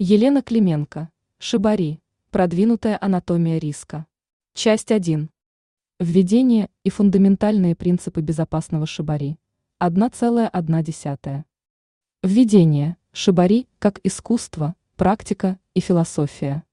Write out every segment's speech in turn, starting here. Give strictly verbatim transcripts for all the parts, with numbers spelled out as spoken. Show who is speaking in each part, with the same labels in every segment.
Speaker 1: Елена Клименко. Шибари. Продвинутая анатомия риска. Часть один. Введение и фундаментальные принципы безопасного шибари. одна целая одна десятая. Введение. Шибари как искусство, практика и философия.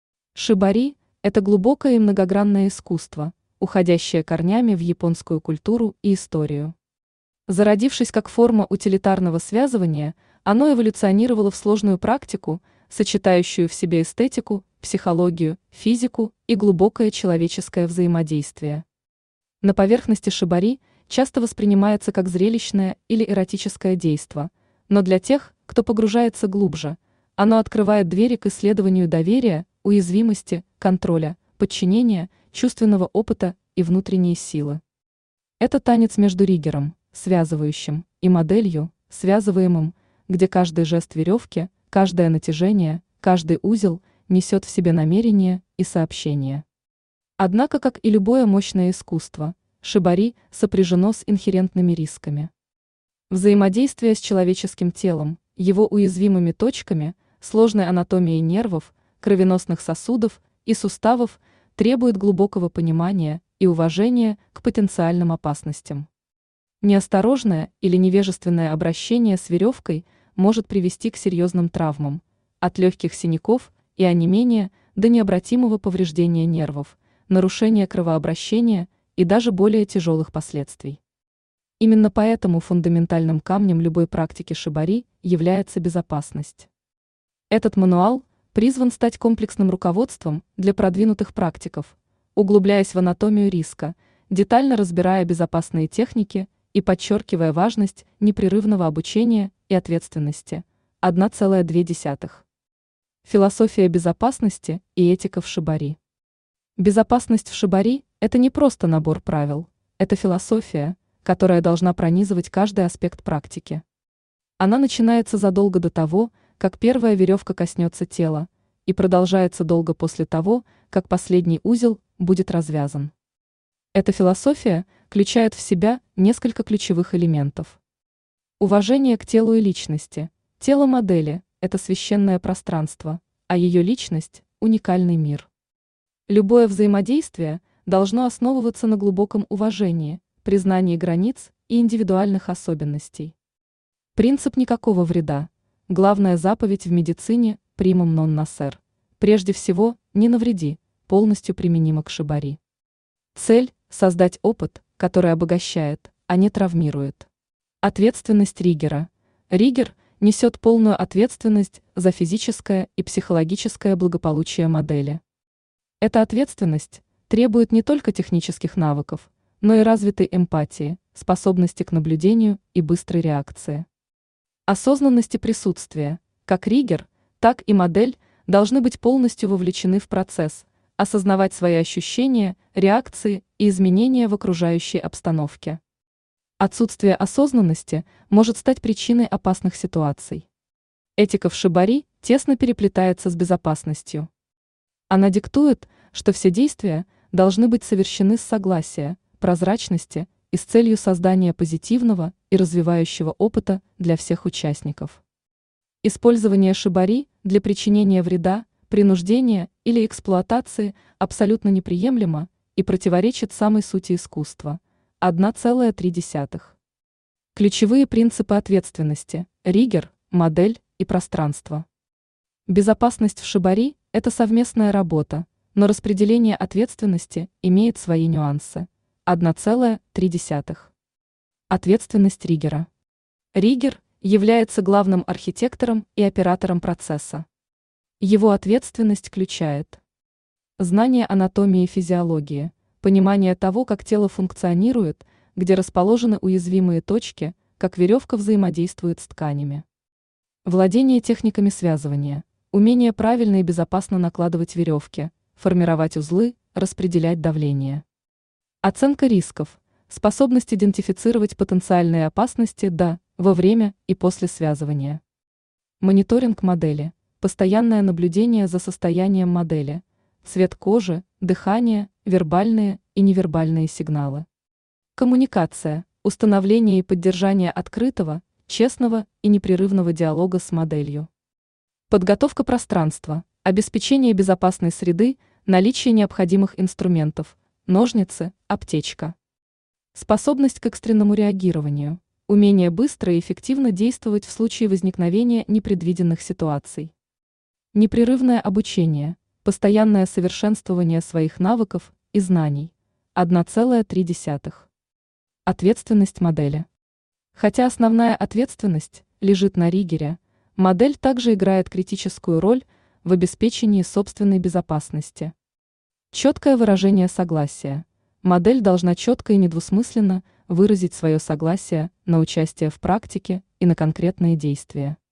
Speaker 1: Шибари – это глубокое и многогранное искусство, уходящее корнями в японскую культуру и историю. Зародившись как форма утилитарного связывания, оно эволюционировало в сложную практику, сочетающую в себе эстетику, психологию, физику и глубокое человеческое взаимодействие. На поверхности шибари часто воспринимается как зрелищное или эротическое действо, но для тех, кто погружается глубже, оно открывает двери к исследованию доверия, уязвимости, контроля, подчинения, чувственного опыта и внутренней силы. Это танец между риггером, связывающим, и моделью, связываемым, где каждый жест веревки, каждое натяжение, каждый узел несет в себе намерение и сообщение. Однако, как и любое мощное искусство, шибари сопряжено с инхерентными рисками. Взаимодействие с человеческим телом, его уязвимыми точками, сложной анатомией нервов, кровеносных сосудов и суставов требует глубокого понимания и уважения к потенциальным опасностям. Неосторожное или невежественное обращение с веревкой может привести к серьезным травмам, от легких синяков и онемения до необратимого повреждения нервов, нарушения кровообращения и даже более тяжелых последствий. Именно поэтому фундаментальным камнем любой практики шибари является безопасность. Этот мануал призван стать комплексным руководством для продвинутых практиков, углубляясь в анатомию риска, детально разбирая безопасные техники и подчеркивая важность непрерывного обучения и ответственности. одна целая две десятых. Философия безопасности и этика в шибари. Безопасность в шибари – это не просто набор правил, это философия, которая должна пронизывать каждый аспект практики. Она начинается задолго до того, как первая веревка коснется тела, и продолжается долго после того, как последний узел будет развязан. Эта философия включает в себя несколько ключевых элементов. Уважение к телу и личности. Тело модели – это священное пространство, а ее личность – уникальный мир. Любое взаимодействие должно основываться на глубоком уважении, признании границ и индивидуальных особенностей. Принцип никакого вреда. Главная заповедь в медицине – primum non nocere. Прежде всего, не навреди, полностью применима к шибари. Цель – создать опыт, который обогащает, а не травмирует. Ответственность риггера. Риггер несет полную ответственность за физическое и психологическое благополучие модели. Эта ответственность требует не только технических навыков, но и развитой эмпатии, способности к наблюдению и быстрой реакции. Осознанности присутствия. Как риггер, так и модель должны быть полностью вовлечены в процесс, осознавать свои ощущения, реакции и изменения в окружающей обстановке. Отсутствие осознанности может стать причиной опасных ситуаций. Этика в шибари тесно переплетается с безопасностью. Она диктует, что все действия должны быть совершены с согласия, прозрачности и с целью создания позитивного и развивающего опыта для всех участников. Использование шибари для причинения вреда, принуждения или эксплуатации абсолютно неприемлемо и противоречит самой сути искусства. одна целая три десятых. Ключевые принципы ответственности – риггер, модель и пространство. Безопасность в шибари – это совместная работа, но распределение ответственности имеет свои нюансы. одна целая три десятых. Ответственность риггера. Риггер является главным архитектором и оператором процесса. Его ответственность включает знание анатомии и физиологии, понимание того, как тело функционирует, где расположены уязвимые точки, как веревка взаимодействует с тканями. Владение техниками связывания, умение правильно и безопасно накладывать веревки, формировать узлы, распределять давление. Оценка рисков, способность идентифицировать потенциальные опасности до, во время и после связывания. Мониторинг модели, постоянное наблюдение за состоянием модели, цвет кожи, дыхание, вербальные и невербальные сигналы. Коммуникация, установление и поддержание открытого, честного и непрерывного диалога с моделью. Подготовка пространства, обеспечение безопасной среды, наличие необходимых инструментов, ножницы, аптечка. Способность к экстренному реагированию, умение быстро и эффективно действовать в случае возникновения непредвиденных ситуаций. Непрерывное обучение, постоянное совершенствование своих навыков и знаний. одна целая три десятых. Ответственность модели. Хотя основная ответственность лежит на риггере, модель также играет критическую роль в обеспечении собственной безопасности. Четкое выражение согласия. Модель должна четко и недвусмысленно выразить свое согласие на участие в практике и на конкретные действия.